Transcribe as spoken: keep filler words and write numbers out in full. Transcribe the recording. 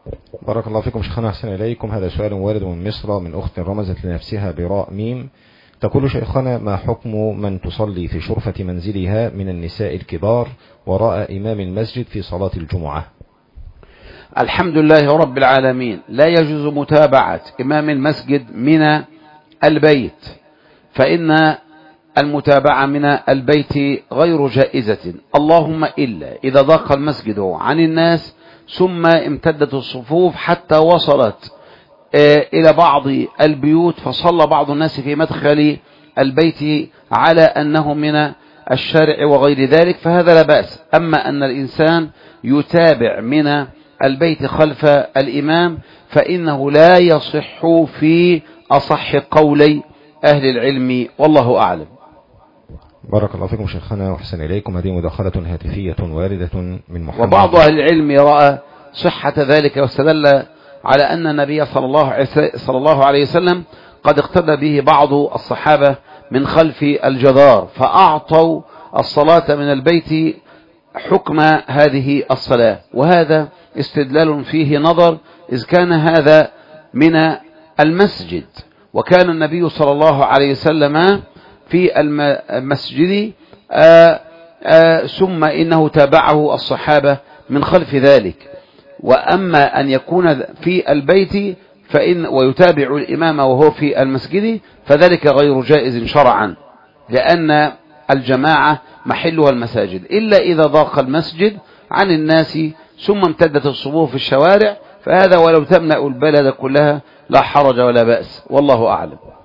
بارك الله فيكم شيخنا، أحسن إليكم. هذا سؤال وارد من مصر من أخت رمزت لنفسها براء ميم. تقول: شيخنا، ما حكم من تصلي في شرفة منزلها من النساء الكبار وراء إمام المسجد في صلاة الجمعة؟ الحمد لله رب العالمين، لا يجوز متابعة إمام المسجد من البيت، فإن المتابعة من البيت غير جائزة، اللهم إلا إذا ضاق المسجد عن الناس ثم امتدت الصفوف حتى وصلت إلى بعض البيوت فصلى بعض الناس في مدخل البيت على أنه من الشارع وغير ذلك، فهذا لا بأس. أما أن الإنسان يتابع من البيت خلف الإمام فإنه لا يصح في أصح قولي أهل العلم، والله أعلم. بارك الله فيكم شيخنا وحسن إليكم. هذه مداخلة هاتفية واردة من محمد. وبعض أهل العلم رأى صحة ذلك واستدل على أن النبي صلى الله صلى الله عليه وسلم قد اقتدى به بعض الصحابة من خلف الجدار فأعطوا الصلاة من البيت حكم هذه الصلاة، وهذا استدلال فيه نظر، إذ كان هذا من المسجد وكان النبي صلى الله عليه وسلم في المسجد آآ آآ ثم إنه تابعه الصحابة من خلف ذلك. وأما أن يكون في البيت فإن ويتابع الإمام وهو في المسجد فذلك غير جائز شرعا، لأن الجماعة محلها المساجد، إلا إذا ضاق المسجد عن الناس ثم امتدت الصفوف في الشوارع، فهذا ولو تملأ البلد كلها لا حرج ولا بأس، والله أعلم.